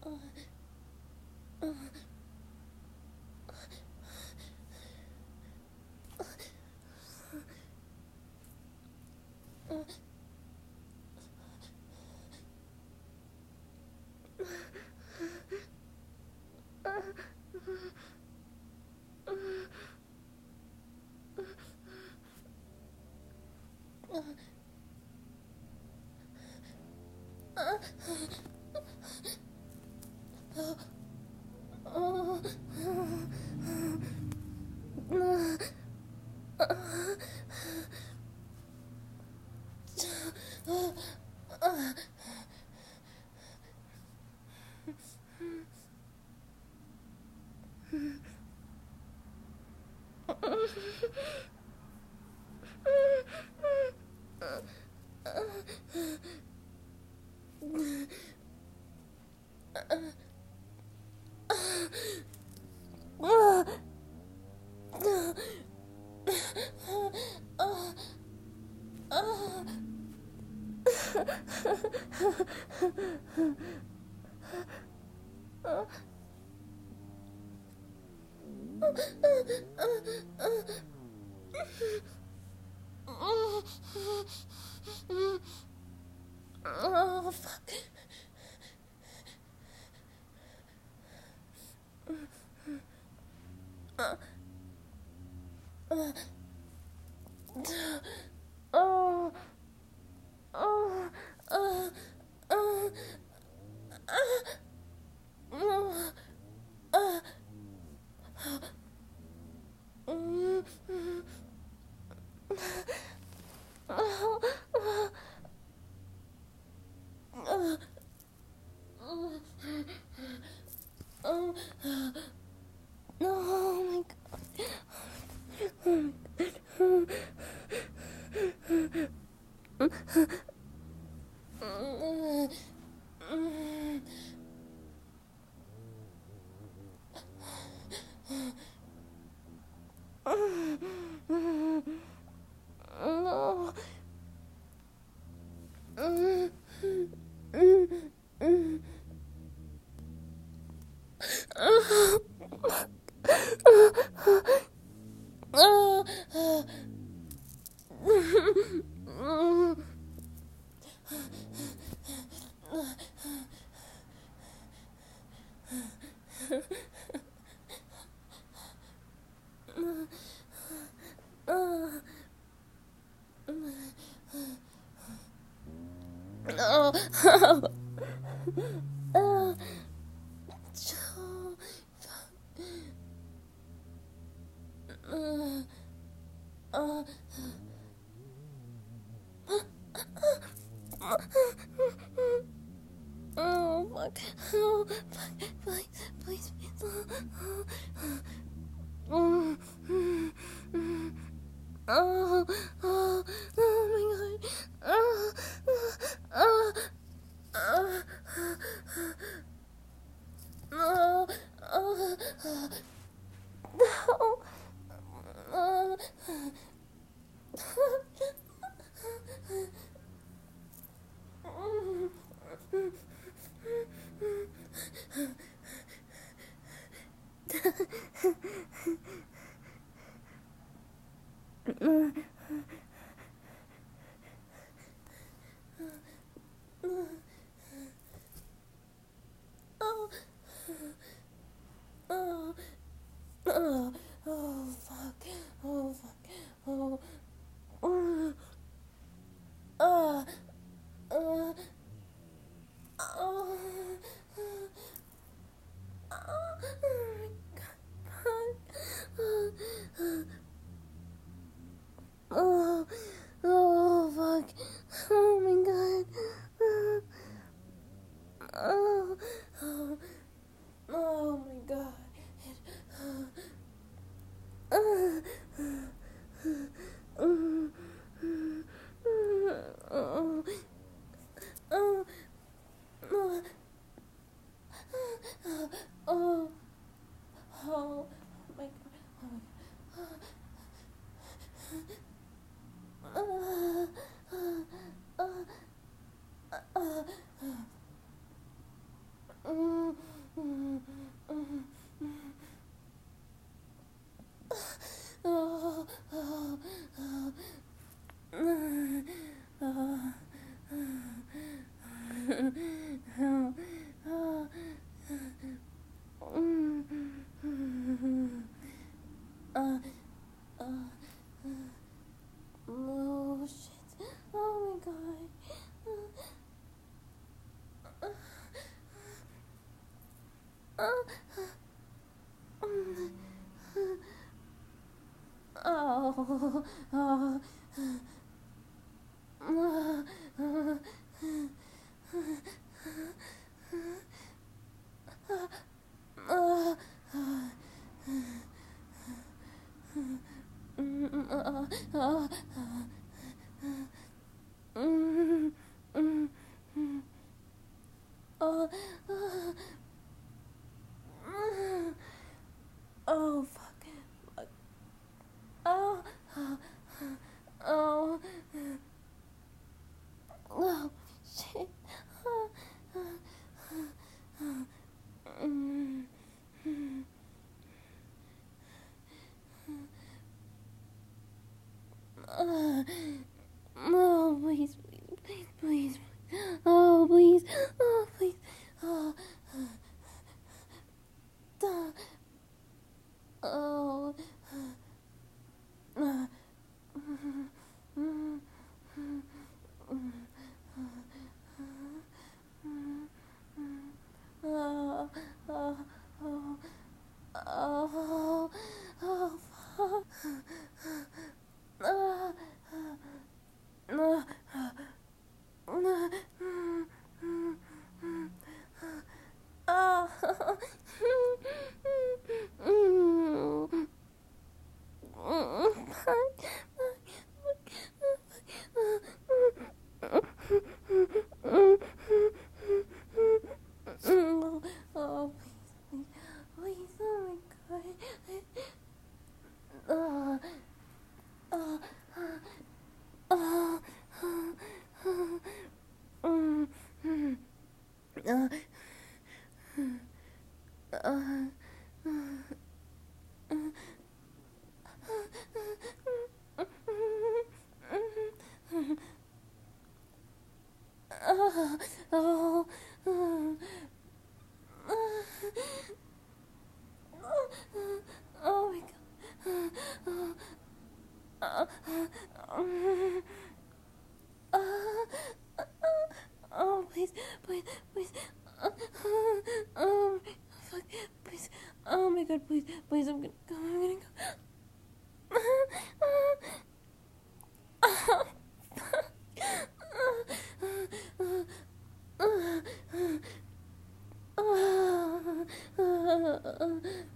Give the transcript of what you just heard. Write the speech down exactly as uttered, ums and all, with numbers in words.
Oh, fuck. Uh, uh, oh, oh, uh, uh, uh, uh, mm, mm, oh, uh, uh, oh, oh my god. No. No. Oh, uh, oh, fuck. Oh, fuck. Please, please, please. Oh, oh, oh, oh my god. Oh, oh, oh, oh, oh, no. Oh, oh, oh, oh, oh, fuck. Oh, fuck. Oh, oh, uh, uh, oh, oh, my god. Oh, oh, fuck. Oh my god. Oh, oh, oh my god. Oh, oh, oh, oh, oh, oh my god. Oh, uh, uh, uh, uh, uh, oh, oh, fuck, fuck, oh, oh, oh, shit, oh, please, please, please, please, oh, please, oh, please, oh, oh, oh, oh, oh, oh, oh, fuck. Uh, uh, uh, uh, oh, please, please, please, oh my god. Uh, uh, uh, uh, uh, uh, oh, oh, oh my god. Oh, please, please, please. Oh, fuck, please. Oh my god, please, please, I'm gonna go, I'm gonna go. Oh,